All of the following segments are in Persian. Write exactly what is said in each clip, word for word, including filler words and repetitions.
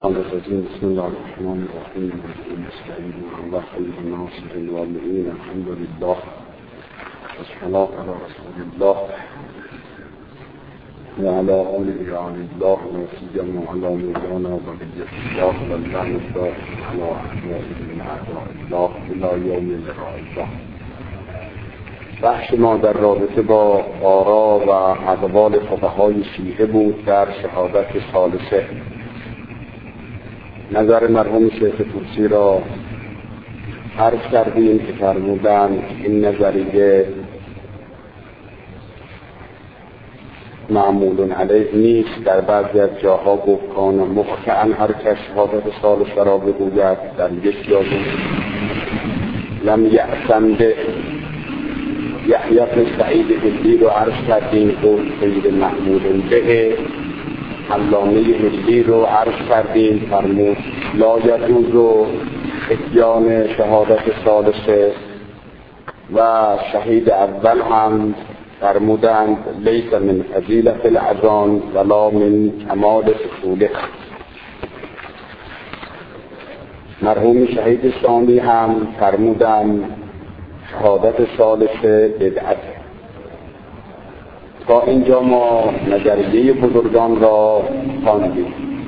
بسم الله الرحمن الرحیم. مستعین الله خیر ناصر الوالدین. الحمد لله والصلاة علی رسول الله و علی آله و علی الله و سیما علی مولانا بقیة الله و اللهم الله علی احوال من اعداء الله الى یوم لقاء الله. بحث ما در رابطه با آرا و اقوال فقهای شیعه بود در شهادت ثالثه. نظر مرحوم شیخ طوسی را عرض کردیم که فرمودند این نظریه معمول علیه نیست. در بعضی از جاها گفت کان مقطعا هر کس شهادت ثالثه را بگوید، در یک جا لم یأسم به یحیی بن سعید هلی رو عرض کردیم، گفت غیر معمول به. علامه هلی رو عرض کردیم، فرمود لا یجوز اتیان شهادت ثالثه. و شهید اول هم فرمودند لیس من فضیلة الاذان ولا من کمال اصوله. مرحوم شهید ثانی هم فرمودند شهادت ثالثه بدعت. تا اینجا ما نظریه بزرگان را خواندیم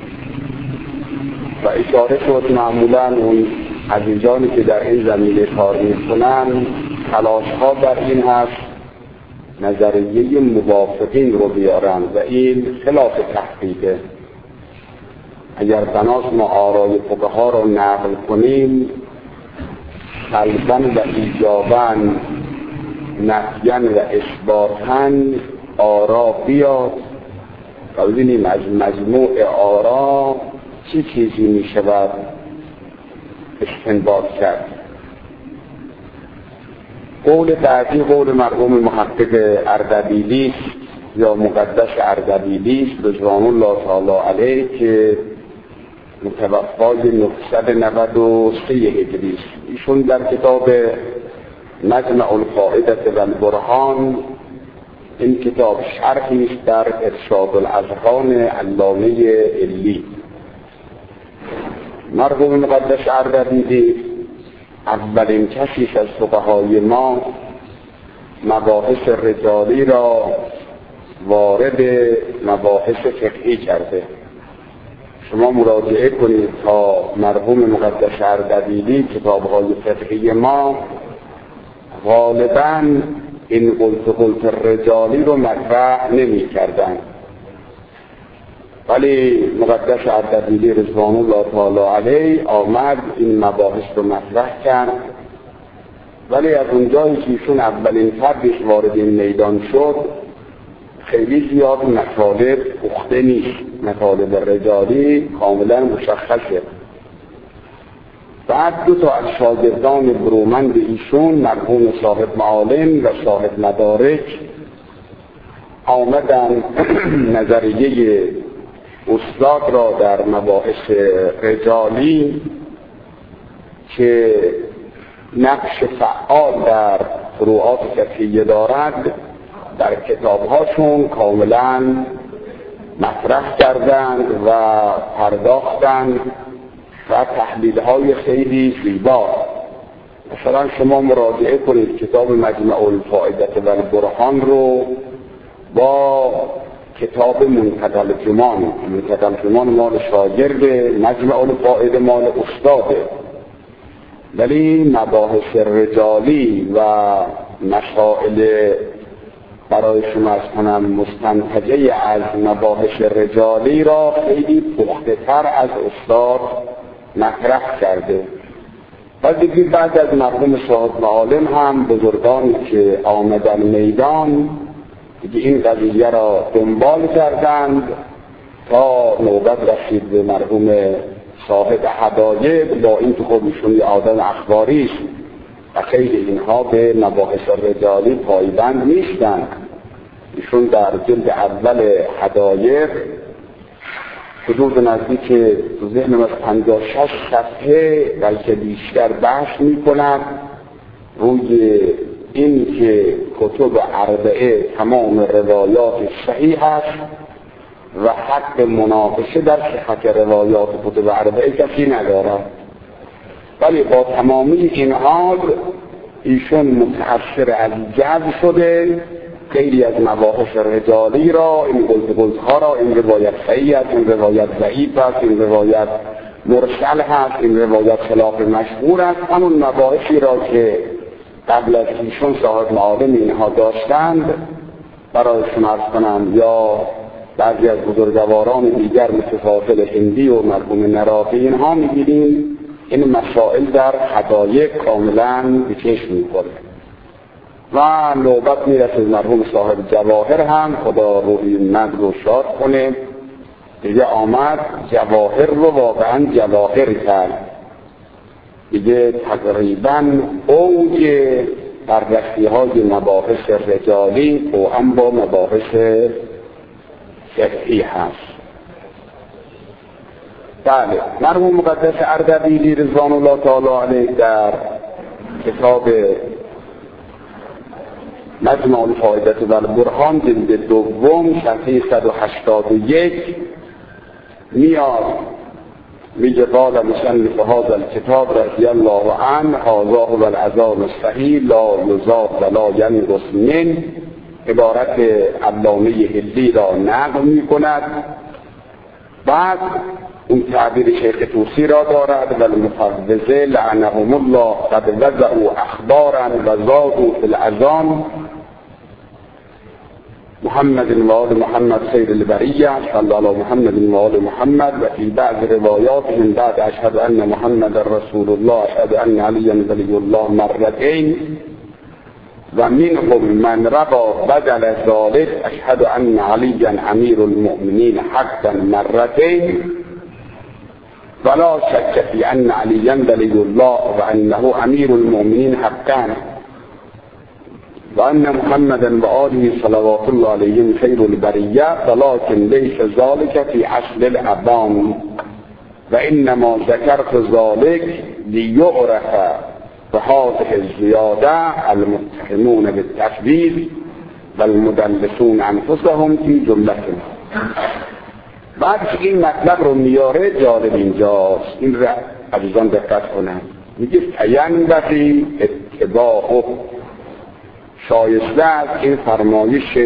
و اشاره شد معمولا اون عزیزانی که در این زمینه کار میکنن تلاش ها بر این هست نظریه موافقین رو بیارن و این خلاف تحقیقه. اگر بناست ما آرای فقها را نقل کنیم سلبا و ایجابا نفیا و اثباتا آرا بیاد و ببینیم از مجموع آرا چی چیزی می شود استنباط کرد. قول بعدی قول مرحوم محقق اردبیلی یا مقدس اردبیلی رضوان الله تعالی علیه که متوفای نهصد و نود و سه هجری است. ایشون در کتاب مجمع الفائدة والبرهان، این کتاب شرحی است در ارشاد الاذهان علامه هلی. مرحوم مقدس اردبیلی اولین کسی از فقهای ما مباحث رجالی را وارد مباحث فقهی کرده. شما مراجعه کنید تا مرحوم مقدس اردبیلی کتاب‌های فقهی ما غالباً این قلت قلت رجالی رو مطرح نمی کردن، ولی مقدس اردبیلی رضوان الله تعالی علیه آمد این مباحث رو مطرح کرد. ولی از اونجایی که ایشون اولین فردش وارد این میدان شد خیلی زیاد مطالب پخته نیست، مطالب رجالی کاملا مشخصه. بعد دو تا از شاگردان برومند ایشون مرحوم صاحب معالم و صاحب مدارک آمدن نظریه استاد را در مباحث رجالی که نقش فعال در فروعات فقهیه دارد در کتابهاشون کاملا مطرح کردند و پرداختند و تحلیل های خیلی زیبا. مثلا شما مراجعه کنید کتاب مجمع الفائدة والبرهان رو با کتاب منتقى الجمان. منتقى الجمان مال شاگرد، مجمع الفائده مال استاده، ولی مباحث رجالی و مسائل برای شما از کنم مستنتجه از مباحث رجالی را خیلی پخته تر از استاد مطرح کرده. و دیگه بعد از مرحوم صاحب معالم هم بزرگانی که آمدن میدان دیگه این قضیه را دنبال کردند تا نوبت رسید به مرحوم صاحب هدایب. با این تو خودشون آدم اخباری است و خیلی اینها به مباحث رجالی پایبند نیستند. ایشون در جلد اول هدایب حدود نزدیک ذهنم از پنجاه و شش صفحه بلکه بیشتر بحث می کند روی این که کتب اربعه تمام روایات صحیح است و حق مناقشه در صحت روایات کتب اربعه کسی ندارد، ولی با تمامی این حال ایشون متأثر از جذب شده خیلی از مباحث رجالی را، این قلت قلتها را، این روایت صحیح است، این روایت ضعیف است، این روایت مرسل هست، این روایت خلاف مشهور است، همون مباحثی را که قبل از ایشون صاحب معالم اینها داشتند برایشون عرض کنم، یا بعضی از بزرگواران دیگر مثل فاضل هندی و مرحوم نراقی اینها می‌گیریم این مسائل در حقایق کاملا به چشم می‌خوره. و نوبت میرسه مرحوم صاحب جواهر هم خدا روحی مد رو شاد کنه، دیگه آمد جواهر رو واقعا جواهر کرد، دیگه تقریبا اوج بررسی های مباحث رجالی و هم با مباحث فقهی هست. بله، مرحوم مقدس اردبیلی رضوان الله تعالی علیه در کتاب مجمع الفائدة و البرهان جلد دوم صفحه صد و هشتاد و یک میاد میگه قال مصنف هذا الكتاب رضی الله عنه هذا هو العذاب الصحیح لا یزاد ولا ینقص منه، عبارت علامه هلی را نقل می کند. بعد اون تعبیر شیخ طوسی را دارد و المفوضه لعنهم الله قد وضعوا اخبارا و زادوا فی الاذان محمد و آل محمد خیر البریه صلی علی محمد و آل محمد و فی بعض روایات من بعد اشهد ان محمد رسول الله اشهد ان علی ولی الله مرتين و منهم من ربا بدل ذلك اشهد ان علی امیر المؤمنین حقا مرتين ولا شك في ان علی ولی الله و انه امیر المؤمنین حقا و ان محمدا و آله صلوات الله علیهم خیر البریه ولكن لیس ذلك فی اصل الابان و انما ذکرت ذلك لیعرف بهذه الزیاده المتهمون بالتکذیب و المدلسون انفسهم فی جملتهم. بعد که این مطلب رو میاره جالب اینجاست، این را عزیزان دقت کنند، میگه فینبغی اتباعه، شایسته از این فرمایش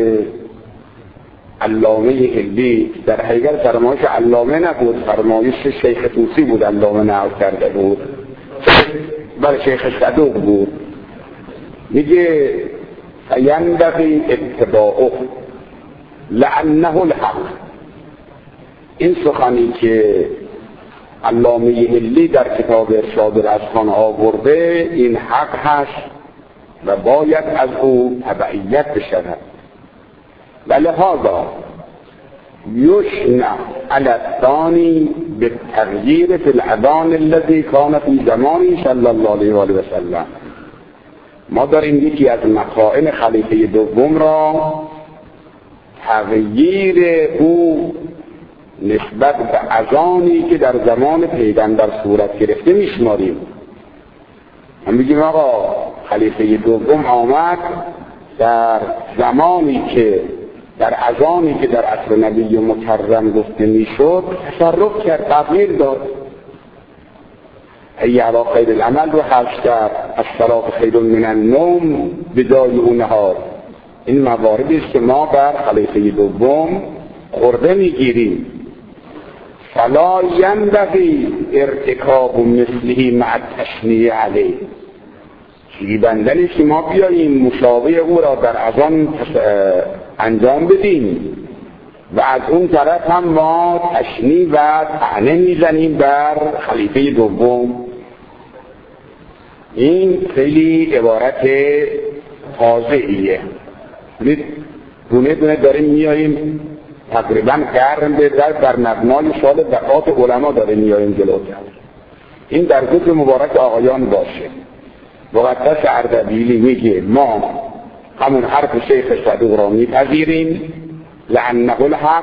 علامه هلی، در حقیقت فرمایش علامه نبود، فرمایش شیخ طوسی بود، علامه نقل کرده بود، بله شیخ صدوق بود. میگه فینبغی اتباعه لانه الحق، این سخنی که علامه هلی در کتاب ارشاد الاذهان آورده این حق هست و باید از او تبعیت بشود. ولهذا یشنع علی الثانی بالتغییر فی الاذان الذی کان فی زمانه صلی الله علیه و آله و سلم. ما داریم یکی از مخائن خلیفه دوم را تغییر او نسبت به اذانی که در زمان پیغمبر صورت گرفته میشماریم. ما میگیم آقا خلیفه دوم آمد در زمانی که در اذانی که در عصر نبی مکرم گفته میشد تصرف کرد، تغییر داد. حی علی خیر العمل رو حذف کرد، الصلاة خیر من النوم به جای اون نهار. این مواردی است که ما بر خلیفه دوم خورده میگیریم. فلا ینبغی ارتکاب مثله مع التشنیع علیه، شیبندنی که ما بیاییم مشابه او را در اذان انجام بدیم و از اون طرف هم ما تشنیع و طعنه میزنیم بر خلیفه دوم. این خیلی عبارت تازه‌ایه، دونه دونه داریم میاییم تقریبا قرن به در در مبنای سال وفات علما داره میاییم جلوتر. این در ذکر مبارک آقایان باشه. مقدس اردبیلی میگه ما همون حرف شیخ صدوق را میپذیریم لعنه الحق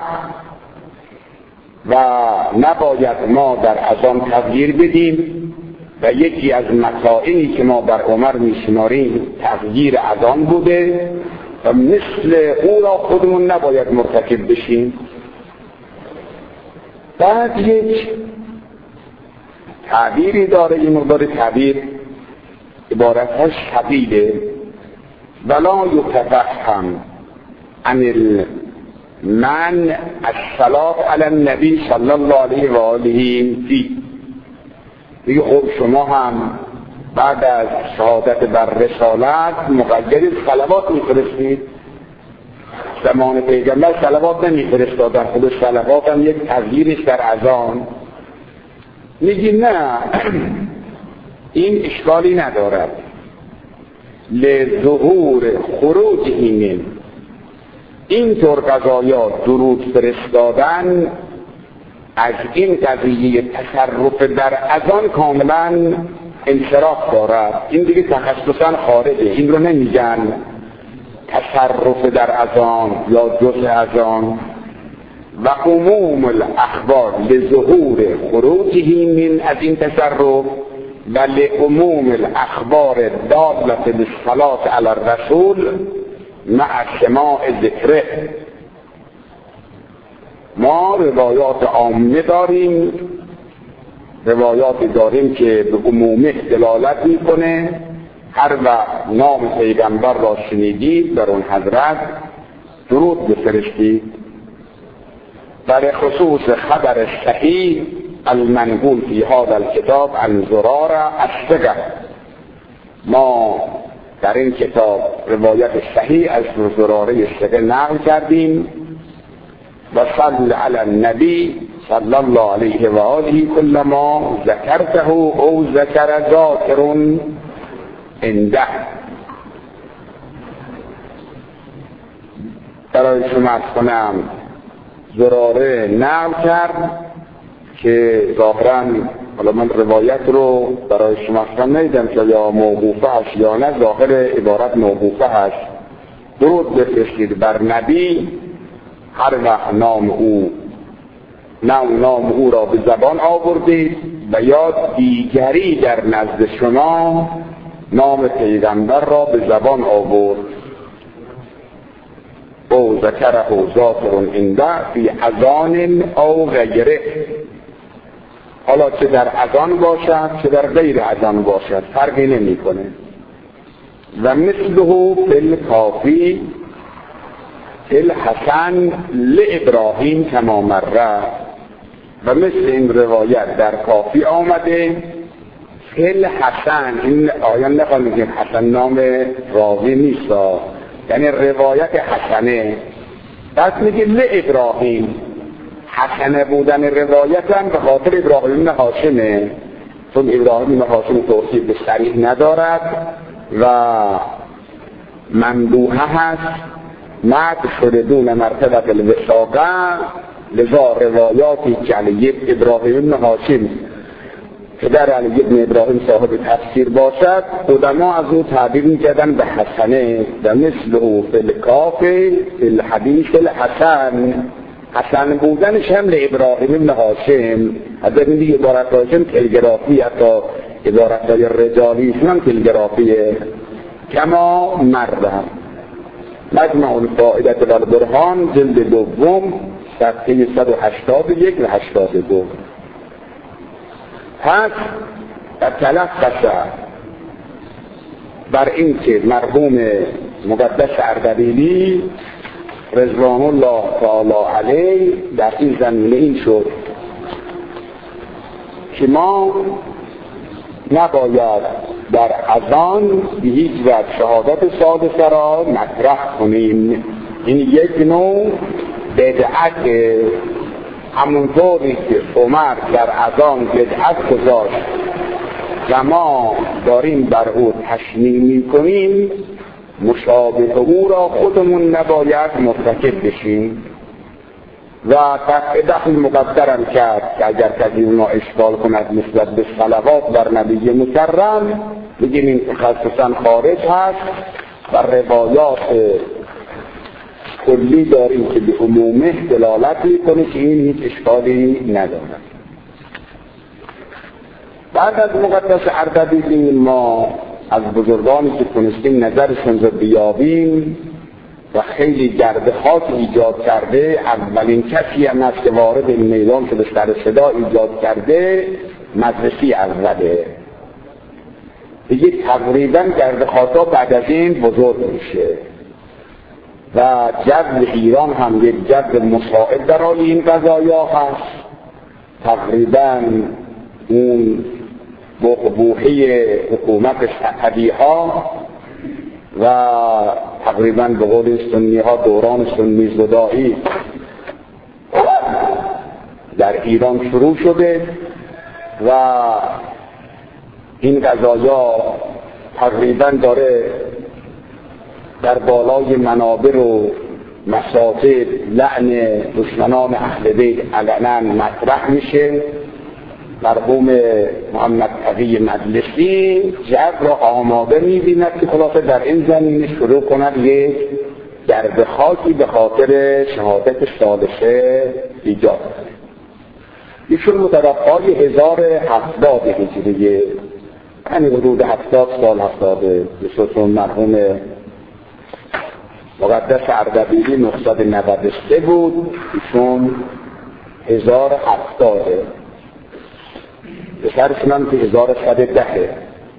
و نباید ما در اذان تغییر بدیم و یکی از مسائلی که ما بر عمر میشماریم تغییر اذان بوده و مثل او را خودمون نباید مرتکب بشیم. بعد یک تعبیری داره، این مقدار تعبیر عبارتش طویله. ولا یتفهم عن المن الصلاة علی النبی صلی الله علیه و آله فی. دیگه خب شما هم بعد از شهادت بر رسالت مقید صلوات میفرستید. زمان پیغمبر صلوات نمیفرستادن، خود صلوات هم یک تغییرش در اذان. میگی نه این اشکالی ندارد. لظهور خروج این اینطور قضایات درود فرستادن از این قضیه تصرف در اذان کاملا انصراف دارد. این دیگه تخصصا خارجه، این رو نمیگن تصرف در اذان یا جز اذان. و عموم الاخبار لظهور خروجه من از این تصرف و لعموم الاخبار دالة بالصلاة علی الرسول مع سماع ذکره. ما روایات عامه داریم، روایاتی داریم که به عموم دلالت میکنه. هر وقت نام پیغمبر را شنیدید در اون حضرت درود بفرستید. در خصوص خبر صحیح المنقول فی هذا الكتاب عن زراره الثقه، ما در این کتاب روایت صحیح از زراره الثقه نقل کردیم. و صل علی النبی صلی الله علیه و آله کل ما ذکرته او ذکر ذاکر عنده. برای شما از کنم زراره نقل کرد که ظاهراً حالا من روایت رو برای شما خواهم نیدم که یا موقوفه هست یا نه، ظاهر عبارت موقوفه هست. درود بفرستید بر نبی هر وقت نام او نام, نام او را به زبان آوردید و یا دیگری در نزد شما نام پیغمبر را به زبان آورد. او ذکره ذاکر عنده فی اذان او غیره، حالا چه در اذان باشد چه در غیر اذان باشد فرقی نمی کنه. و مثله فی الکافی فی الحسن لابراهیم کما مره، و مثل این روایت در کافی آمده. فی الحسن، این آیان نخواه میگیم حسن نام راوی نیست، یعنی روایت حسنه. بس میگه لابراهیم، حسنه بودن روایت هم به خاطر ابراهیم بن هاشمه، چون ابراهیم بن هاشم توصیف به صریح ندارد و ممدوحه هست، مد شده دون مرتبه الوثاقه. لذا روایاتی که علی ابراهیم بن هاشم پدر علی ابن ابراهیم صاحب تفسیر باشد، علما از او تعبیر می‌کردن به حسنه. و مثله فی الکافی فی الحدیث الحسن، حسن بودنش هم لابراهیم بن هاشم. از این دیگه عبارت هاشم تلگرافی، حتی عبارت های رجالی هم تلگرافیه. کما مردم مجمع الفائدة والبرهان جلد دوم صفحه صد و هشتاد و یک و هشتاد و دو. پس در تلخص بر این که مرحوم مقدس اردبیلی رضوان الله تعالی علیه در این زمینه این شد که ما نباید در اذان به هیچ وجه شهادت سادسه را مطرح کنیم. این یک نوع بدعت، همونطوری که عمر در اذان بدعت گذاشت و ما داریم بر او تشنیع می‌کنیم، مشابه او را خودمون نباید مرتکب بشیم. و تقع دخل مقدرم کرد که اگر کسی اونا اشکال کند نسبت به صلوات بر نبی مکرم، بگیم این تخصصا خارج هست و روایات کلی داریم که به عمومه دلالت میکنه که این هیچ اشکالی ندارد. بعد از مقدس اردبیلی ما از بزرگانی که تونستیم نظرشون رو بیابیم و خیلی گرد خاک ایجاد کرده. اولین کسی هم است که وارد این میدان شده سر صدا ایجاد کرده مدرسی اوله. دیگه تقریبا گرد خاکا بعد از این بزرگ میشه و جو ایران هم یک جو مساعد برای این قضایا هست. تقریبا اون بوحی حکومت صفوی ها و تقریبا به قول سنی ها دوران سنی زدایی در ایران شروع شده و این قضایا تقریبا داره در بالای منابر و مساجد لعن دشمنان اهل بیت علنا مطرح میشه. مرحوم محمد تقی مجلسی جو را آماده میبیند که خلاصه در این زمینه شروع کند یک گرد خاکی به خاطر شهادت ثالثه ایجاد کنه. ایشون متوفای هزار و هفتاد هجریه، یعنی حدود هفتاد سال هفتاده. ایشون مرحوم مقدس اردبیلی نهصد و نود و سه بود، ایشون هزار و هفتاده. بسرشون هم که هزار و صد و ده.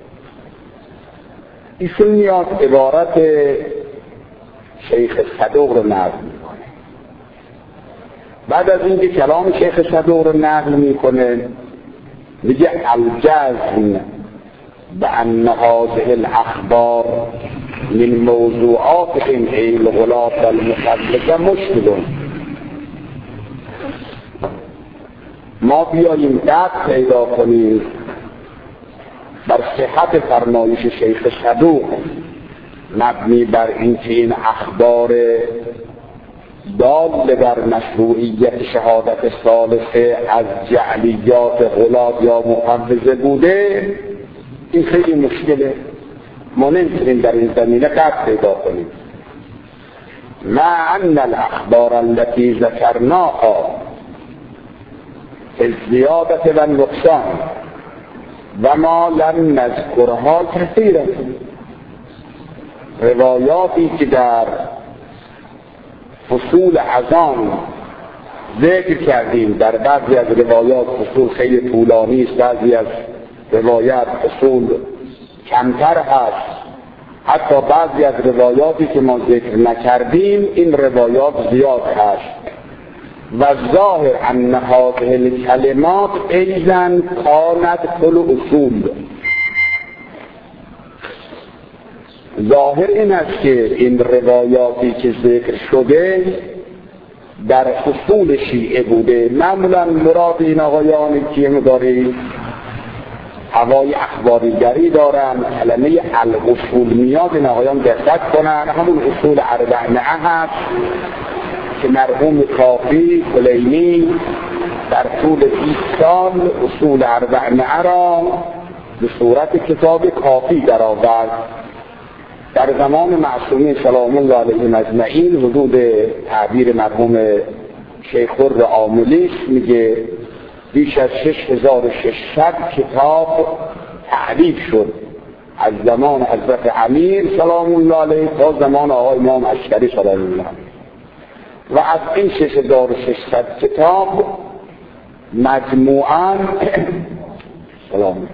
ایشون میاد عبارت شیخ صدوق رو نقل میکنه. بعد از اینکه کلام شیخ صدوق رو نقل میکنه میگه الجزم بأن هذه الاخبار من موضوعات این الغلاف المخلقه مشکل. ما بیاییم دست پیدا کنیم بر صحت فرمایش شیخ صدوق مبنی بر اینکه این اخبار دال بر مشروعیت شهادت ثالثه از جعلیات غلاف یا مقوضه بوده. این خیلی مشکله، ما نمیتونیم در این زمینه دست پیدا کنیم. مع ان الاخبار التي ذكرناها الزیادت و نقصان و ما لم نذکرها کثیرا، روایاتی که در فصول اذان ذکر کردیم، در بعضی از روایات فصول خیلی طولانی است، بعضی از روایات فصول کمتر هست. حتی بعضی از روایاتی که ما ذکر نکردیم این روایات زیاد هست. و ظاهر ان هذه الکلمات ایضا کانت کل اصول. ظاهر این است که این روایاتی که ذکر شده در اصول شیعه بوده. معمولا مراد این آقایانی که مداری هوای اخباریگری دارن، کلمه الاصول میاد، این آقایان دقت کنن. همون اصول اربعه هست که مرحوم کافی کلینی در طول بیست سال اصول اربعه را به صورت کتاب کافی در آورد. در زمان معصومین سلام الله علیهم اجمعین حدود تعبیر مرحوم شیخ الرعاملی میگه بیش از شش هزار و ششصد کتاب تعلیف شد از زمان حضرت امیر سلام الله علیه تا زمان آقای امام عسکری سلام الله علیه. و از این شش هزار و ششصد کتاب مجموعاً سلام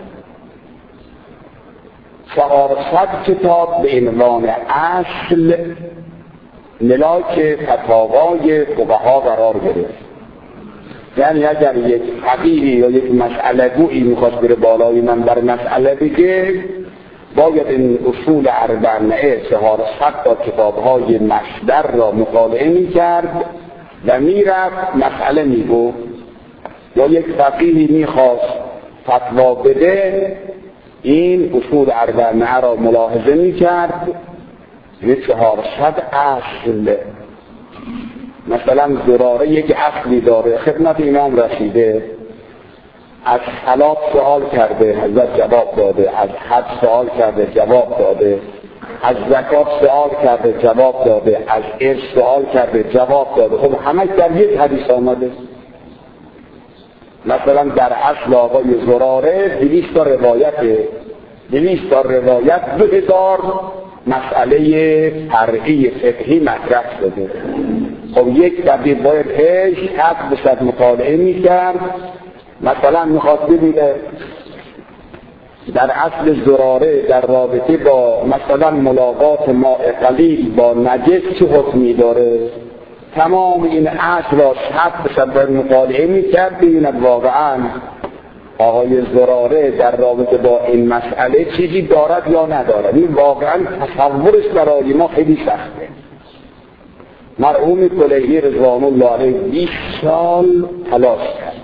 چهارصد کتاب به عنوان اصل ملاک فتاوای فقها قرار گرفت. یعنی اگر یک فقیهی یا یک مسئله گویی میخواست بره بالای من بر مسئله بگه، باید این اصول اربعه چهارصد تا کتاب‌های مصدر را مطالعه می‌کرد و میرفت مسئله میگفت. یا یک فقیهی میخواست فتوا بده، این اصول اربعه را ملاحظه می‌کرد، یه چهارصد اصل. مثلا زراره یک اصلی داره، خدمت امام رسیده، از صلات سوال کرده حضرت جواب داده، از حج سوال کرده جواب داده، از زکات سوال کرده جواب داده، از ارث سوال کرده جواب داده. خب همه در یک حدیث آمده. مثلا در اصل آقای زراره دویست تا روایت دویست تا روایت دو هزار مسئله فرعی فقهی مطرح شده. خب یک دبیر باید هش حق بشد مطالعه میکرد. مثلا میخواد ببینه در اصل زراره در رابطه با مثلا ملاقات ماء قلیل با نجس چه حکمی داره، تمام این اصل را حق بشد باید مطالعه میکرد ببیند واقعا آقای زراره در رابطه با این مسئله چیزی دارد یا ندارد. این واقعا تصورش برای ما خیلی سخته. مرحوم کلیهی رضوان الله علیه بیست سال تلاش کرد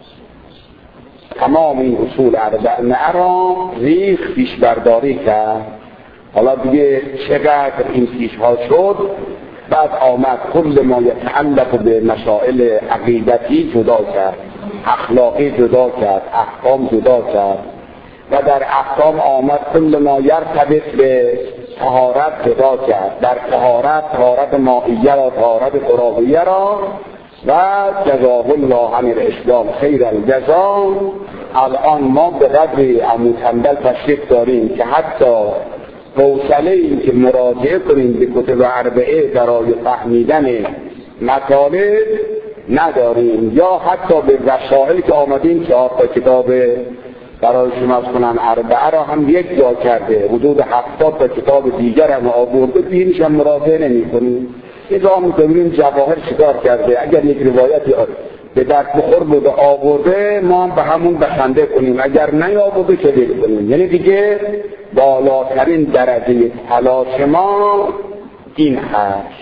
تمام این اصول اربعه را ریخ پیش برداری کرد. حالا دیگه چقدر این پیشها شد، بعد آمد کل ما یتعلق به مسائل عقیدتی جدا کرد، اخلاقی جدا کرد، احکام جدا کرد و در احکام آمد کل ما یرتبط به طهارت جدا کرد، در طهارت طهارت مائیه را طهارت قرابیه را و جزاه الله عن الاسلام خیر الجزا. الان ما به قدر عمو تنبل تشریف داریم که حتی حوصله این که مراجعه کنیم به کتب اربعه برای فهمیدن مطالب نداریم، یا حتی به وسائل که آمدیم چهار تا کتاب برای شما کنن اربعه را هم یک جا کرده، حدود هفتاد تا کتاب دیگر هم آورده، بینش هم مراجعه نمی کنیم. یه جا هم کنیم جواهر چیکار کرده، اگر یک روایتی به درد بخور بوده آورده ما هم به همون بخنده کنیم، اگر نه آورده چه دیگه کنیم. یعنی دیگه بالاترین درجه تلاش ما این هست.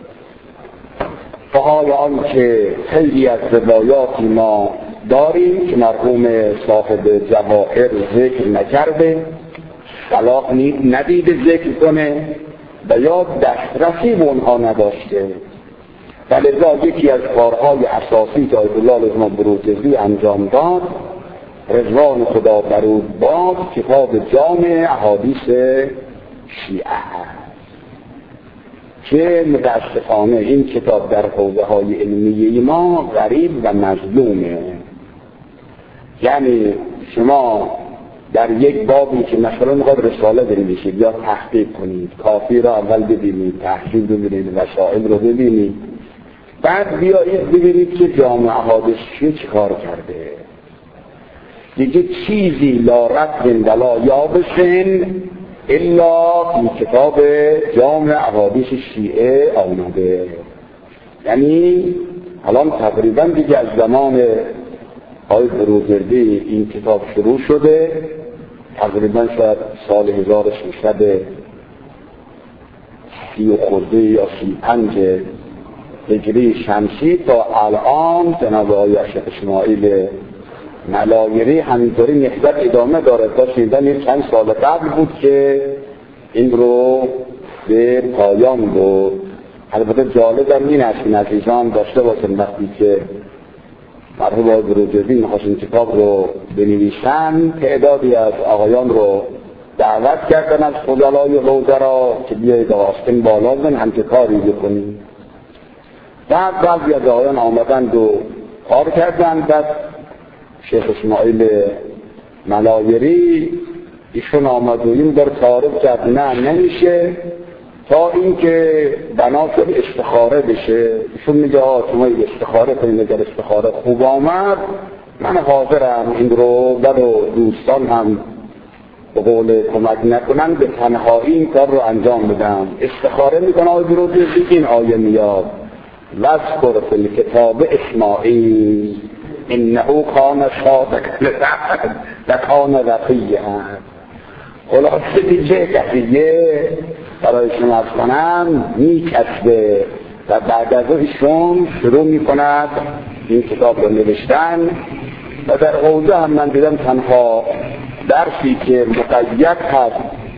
فحال آن که خیلی از روایاتی ما داریم که مرحوم صاحب جواهر ذکر نکرده، صلاح ندیده ذکر کنه و یا دسترسی به اونها نداشته. ولذا یکی از کارهای اساسی که آیت الله لازم بروجردی انجام داد، رضوان خدا بر او باد، کتاب جامع احادیث شیعه که متاسفانه این کتاب در حوزه های علمیه ما غریب و مظلومه. یعنی شما در یک بابی که مثلا میخواد رساله بنویسید یا تحقیق کنید، کافی را اول ببینید، تحقیق رو ببینید، وسائل رو ببینید، بعد بیایید ببینید که جامع احادیث چی کار کرده. دیگه چیزی لا رطب ولا یابسن الا این کتاب جامع احادیث شیعه آمده. یعنی الان تقریبا دیگه از زمان آقای بروجردی این کتاب شروع شده، تقریبا شاید سال هزار و سیصد سی و خورده یا سی پنج هجری شمسی تا الان جناب آقای شیخ اسماعیل ملایری همینطوری نسبت ادامه داره. تا شنیدن چند سال قبل بود که این رو به پایان بود. البته جالب این است که عزیزان داشته باشن وقتی که مرحوم آقای بروجردی می‌خواست این کتاب رو بنویسن، تعدادی از آقایان رو دعوت کردن از فضلای حوزه را که بیایید آستین بالا بزن همچه کاری بکنیم. بعد بعضی از آقایان آمدند و کار کردند. بعد شیخ اسماعیل ملایری ایشون آمد و این در تعارف کرد نه نمیشه تا اینکه بنا شد استخاره بشه. ایشون میگه آه شما استخاره کنید، اگر استخاره خوب آمد من حاضرم این رو در دوستان هم به قول کمک نکنن به تنهایی این کار رو انجام بدم. استخاره میکنه آقای بروجردی این آیه میاد وذکر فی الکتاب اسماعیل انه کان صادق الوعد و کان رقیا. خلاصه دیگه قضیه برای شما از کنم میکسبه و بعد از ایشون شروع میکند این کتاب رو نوشتن. و در حوزه هم من دیدم تنها درسی که مقید هست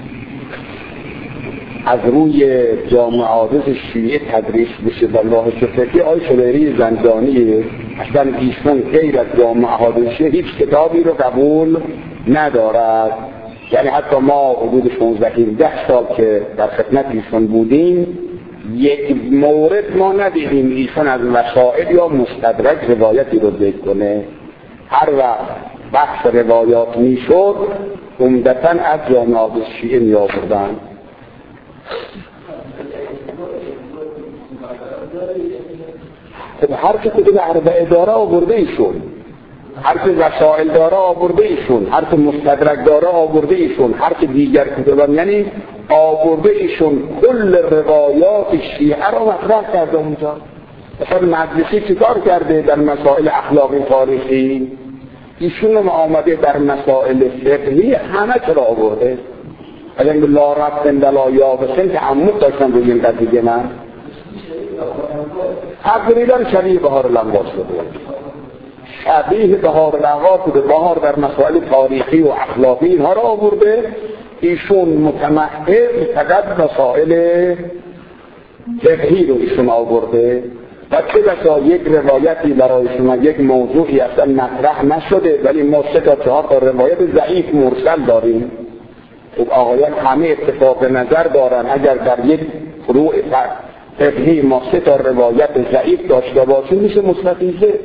از روی جامع احادیث شیعه تدریس بشه در راه شفقی آقای شبیری زندانی. اصلا ایشون غیر از جامع احادیث شیعه هیچ کتابی رو قبول ندارد. یعنی حتی ما حدود شانزده هفده سال که در خدمت ایشون بودیم یک مورد ما ندیدیم ایشون از وسائل یا مستدرک روایتی رو ذکر کنه. هر وقت بحث روایات میشد عمدتاً از جامع احادیث شیعه می آوردن. خب هر که کتب اربعه داره آورده ایشون، هر که وسائل داره آورده ایشون، هر که مستدرک داره آورده ایشون، هر که دیگر کتب، یعنی آورده ایشون کل روایات شیعه را مطرح کرده اونجا. مثلا مجلسی چیکار کرده در مسائل اخلاقی تاریخی؟ ایشون هم آمده در مسائل فقهی همه چرا آورده. اگر لا رفتن دلا یابسن که عمود داشتن روی این قضیه من تقریبا شبیه بهار الانوار شده، شبیه بهار الانوار بوده. بهار در مسائل تاریخی و اخلاقی اینها را آورده، ایشون متمحور فقط مسائل فقهی رو ایشون آورده. و چه بسا یک روایتی برای شما یک موضوعی اصلا مطرح نشده ولی ما سه تا چهار تا روایت ضعیف مرسل داریم. خب آقایان همه اتفاق نظر دارن اگر در یک فروع فقهی ما سه تا روایت ضعیف داشته باشیم میشه مستفیضه.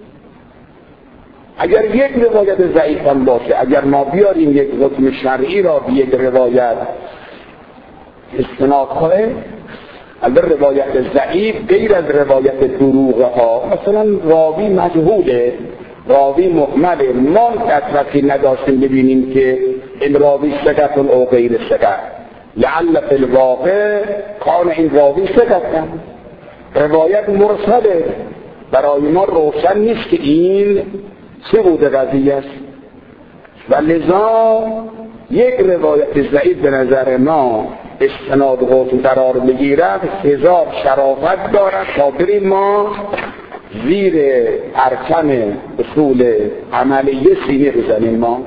اگر یک روایت ضعیف هم باشه، اگر ما بیاریم یک حکم شرعی را به یک روایت استناد کنه، اگر روایت ضعیف غیر از روایت دروغ ها، مثلا راوی مجهوله، راوی مهمله، ما کثرتی نداشتیم ببینیم که این راوی ثقة او غیر ثقة، لعل فی الواقع کان این راوی ثقة. روایت مرسله، برای ما روشن نیست که این چه بوده قضیه است. و لذا یک روایت ضعیف به نظر ما استناد خود قرار بگیرد هزار شرافت دارد تا بریم ما زیر ارکان اصول عملیه سینه بزنیم. ما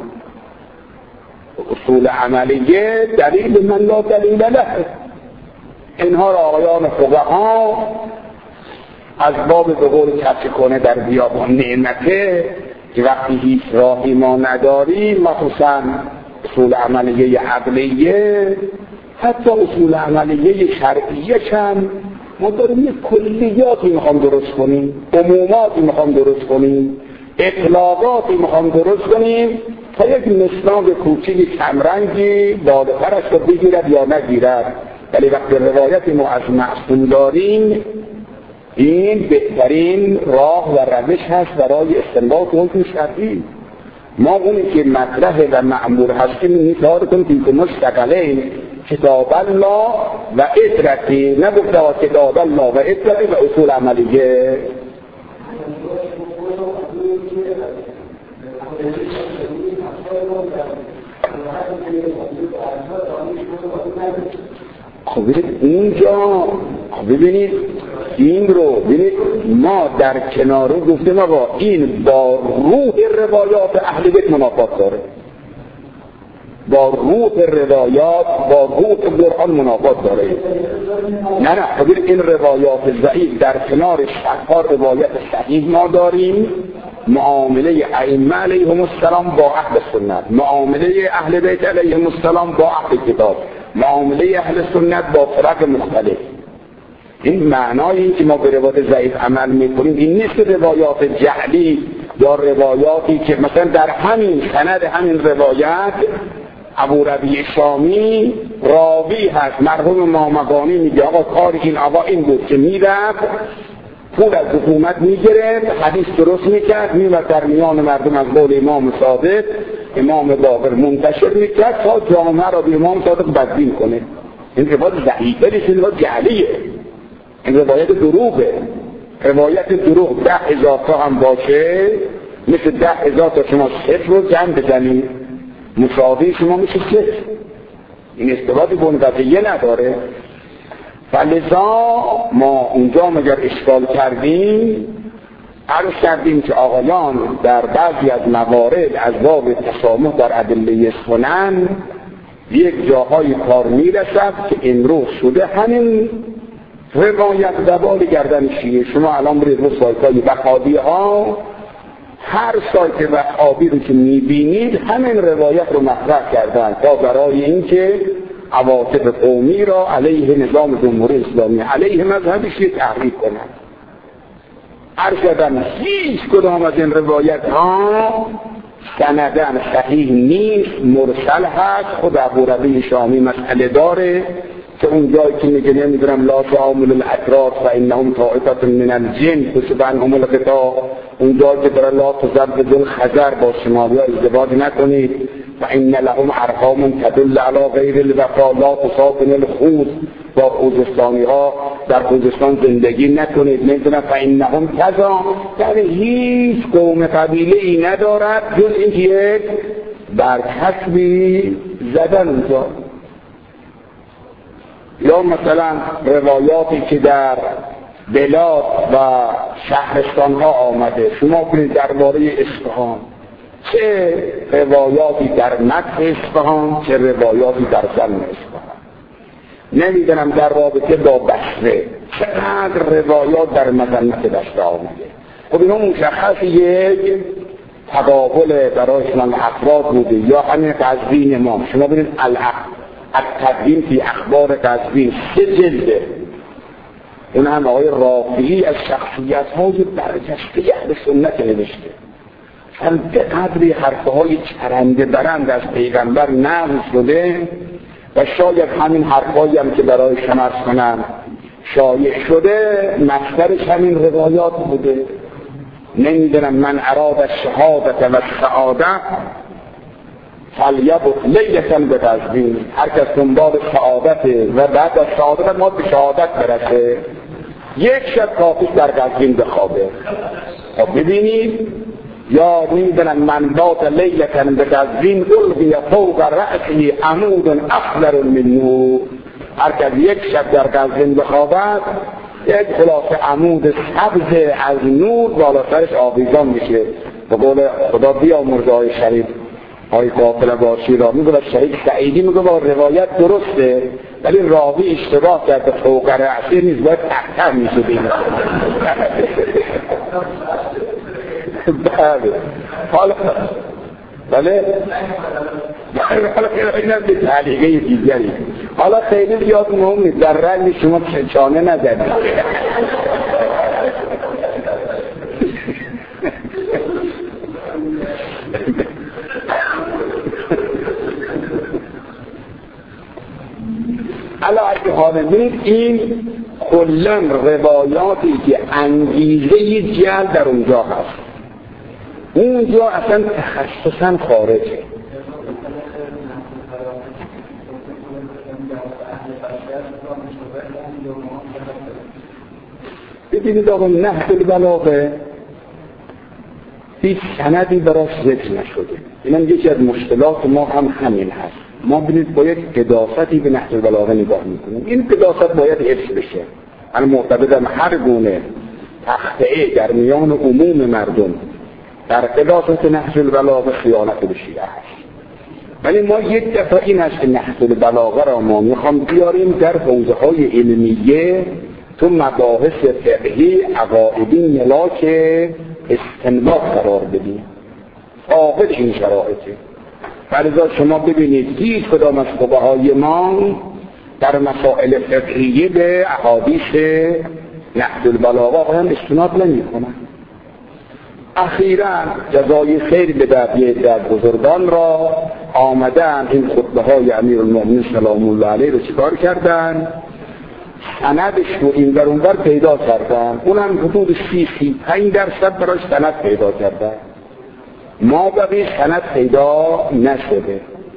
اصول عملیه دلیل من لا دلیل له، اینها را آقایان فقها از باب به قول کسی کنه در بیابان نعمته که وقتی هیچ راهی ما نداریم، مخصوصا اصول عملیه عقلیه، حتی اصول عملیه شرعیه چند ما داریم یک کلیاتی میخوام درست کنیم، عموماتی میخوام درست کنیم، اطلاقاتی میخوام درست کنیم تا یک مسناد کوچیکی کمرنگی بالاترش رو بگیرد یا نگیرد. ولی وقتی روایتی ما از معصوم داریم، این بهترین راه و روش هست برای استنباط حکم شرعی. ما اونی که مطرح و معمول هستیم نیتار کنیم که مستقلین کتاب الله و اطرتی، نگفته کتاب الله و اطرتی و اصول عملیه. خب ببینید اینجا، خب ببینید این رو ببینید ما در کنار گفتیم آقا این با روح روایات اهل بیت منافات داره، با روح روایات با روح قرآن منافات داره. نه نه خب این روایات ضعیف در کنار شفا روایت صحیح ما داریم. معامله ائمه علیهم السلام با اهل سنت، معامله اهل بیت علیهم السلام با اهل کتاب، معامله اهل سنت با فرق مختلف. این معنایی که ما به روایات ضعیف عمل میکنیم این نیست که روایات جعلی یا روایاتی که مثلا در همین سند همین روایت ابو ربیع شامی راوی هست، مرحوم مامگانی میگه آقا کار این آقا این بود که میرفت پول از حکومت میگرفت، حدیث درست میکرد، میومد در میان مردم از قول امام صادق امام باقر منتشر میکرد تا جامعه را به امام صادق بدبین کنه. این روایت ضعیفه نیست، این روایت جعلیه، این روایت دروغه. روایت دروغ ده هزار تا هم باشه مثل ده هزار تا شما صفر رو جمع بزنید مساوی شما میشه صفر. این استفاده به اون قضیه نداره. فلذا ما اونجا مگر اشکال کردیم عرض کردیم که آقایان در بعضی از موارد از باب تسامح در ادله سنن یک جاهای کار میرسد که این رو شده همین روایت دبال گردن شیعه. شما الان برید رو سایت های وهابی ها، هر سایت وهابی رو که میبینید همین روایت رو مطرح کردن تا برای اینکه عواطف قومی را علیه نظام جمهوری اسلامی علیه مذهبش تحریک کنند. عرض کردم هیچ کدام از این روایت ها سندن صحیح نیست، مرسل هست. خود ابو ربیع شامی مسئله داره که اون جایی که میگه نمیدونم لا تعامل الاترار فانهم طائفه من الجن فسبحانهم القطاع، اون جایی که داره لا تزوجوا الخزر با شمالی ها ازدواج نکنید فان لهم ارحام تدل علی غیر الوفا لا تساکن الخوض، با خوزستانی ها در خوزستان زندگی نکنید نمیدونم فانهم کذا، یعنی هیچ قوم قبیله ای ندارد جز این یک برکسبی زدن اونجا. یا مثلا روایاتی که در بلاد و شهرستان ها آمده، شما کنید درباره اصفهان چه روایاتی در مدح اصفهان چه روایاتی در ذم اصفهان، نمیدونم در رابطه با بصره چقدر روایات در مذمت بصره آمده. خب اینو مشخص یک تقابل برای اسلام افراد بوده. یا همین قزوین ما، شما ببینید التقویم فی اخبار قزوین سه جلده، اون هم آقای رافعی از شخصیت های برجسته اهل سنت نوشته، هم به قدری حرفه های چرنده برند از پیغمبر نقل شده و شاید همین حرفایی هم که برای شما عرض کنم شایع شده مصدرش همین روایات بوده. نمیدونم من اراد الشهادت و السعاده فلیبت لیلة بقزوین، هر کس دنبال سعادت و بعد از سعادت ما به شهادت برسه یک شب کافی در قزوین بخوابه. خب ببینید، یا نمیدونم من بات لیلة بقزوین القی فوق رأسی عمود اخضر من نور، هر کس یک شب در قزوین بخوابد یک خلاصه عمود سبز از نور بالا سرش آویزان میشه. به قول خدا بیامرز آقای شریف آقای قافله باشی را میگه شریف سعیدی میگه با روایت درسته ولی راوی اشتباه کرده، فوق رأسی نیست باید تحتر میشه بینه. بله حالا بله حالا اینم به تعلیقه دیگری، حالا خیلی زیاد مهم نیست، در رنگ شما چانه نزدید. علاوه حالا ببینید این کلن روایاتی که انگیزه جل در اونجا هست، اونجا اصلا تخصصا خارجه. ببینید آقا نحو البلاغه هیچ سندی براش ذکر نشده. اینم یکی از مشکلات ما هم همین هست، ما ببینید با یک قداستی به نحو البلاغه نگاه میکنیم، این قداست باید حفظ بشه. من معتقدم هر گونه تخطئه در میان عموم مردم در قداست نحو البلاغه خیانت به شیعه هست. ولی ما یک دفعه این است که نحو البلاغه را ما میخوام بیاریم در حوزه های علمیه تو مباحث فقهی عقائدی ملاک استنباط قرار بدیم. عاقل این شرایطه. فلذا شما ببینید هیچ کدام از فقهای ما در مسائل فقهیه به احادیث نحو البلاغه هم استناد نمی کنن. اخیراً جزای خیر به دعوی در بزرگان را آمدن این خطبه های امیرالمؤمنین سلام الله علیه رو چیکار کردن؟ سندش رو این در اونور پیدا کردن، اونم حدود سی سی پنج درصد براش سند پیدا کردن. ما بقیه سند پیدا نشده،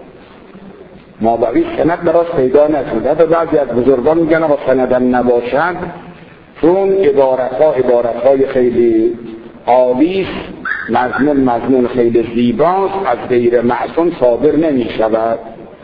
ما بقیه سند براش پیدا نشده. حتی بعضی از بزرگان میگن آقا سندن نباشند چون عبارتها عبارتهای خیلی عالیست، مضمون مضمون خیلی زیباست، از غیر معصوم صادر نمی شود.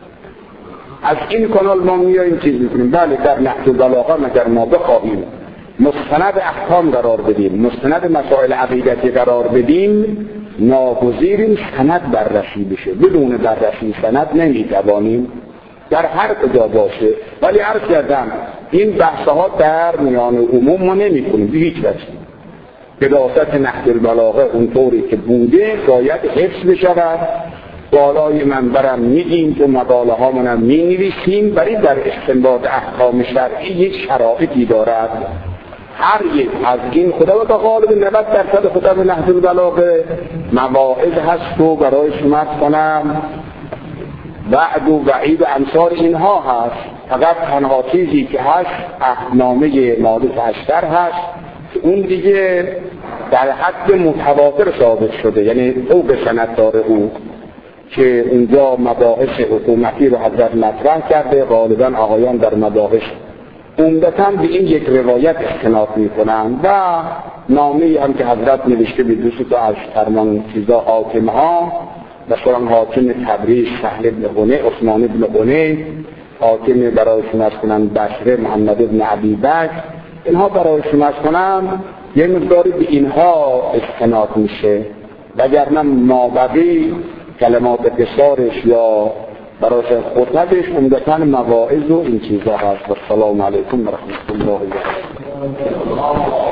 از این کانال ما میاییم چیز میکنیم. بله در نحو البلاغه مگر ما بخواهیم مستند احکام قرار بدیم، مستند مسائل عقیدتی قرار بدیم، ناگزیریم سند بررسی بشه. بدون بررسی سند نمیتوانیم در هر کجا باشه. ولی عرض کردم این بحثها در میان عموم ما نمی کنیم به هیچ وجه. قداست نحو البلاغه اونطوری که بوده باید حفظ بشود. بالای منبرم میگیم تو مقاله هامونم می نویسیم، ولی در استنباط احکام شرعی یک شرایطی دارد. هر یک از این خدا و تا غالب نود درصد خدا به نحو البلاغه مواعظ هست و برای شما کنم وعد و وعید و امثال اینها هست. فقط تنها چیزی که هست عهدنامه مالک اشتر هست، اون دیگه در حد متواتر ثابت شده، یعنی او به سنددار او که اونجا مباحث حکومتی رو حضرت مطرح کرده. غالبا آقایان در مباحث عمدتاً به این یک روایت استناد میکنن و نامه‌ای هم که حضرت نوشته به دوست تا از فرمان چیزا حاکمه ها، مثلا حاکم تبریز سهل ابن حنیف، عثمان ابن حنیف، حاکم برای شمس کنن بصره محمد ابن عبی بکر، اینها برای شمس کنن یه مقداری به اینها استناد میشه، وگرنه مابقی کلمات قصارش یا برای خطبش عمدتاً مواعظ و این چیزها هست. و السلام علیکم و رحمت الله و برکاته.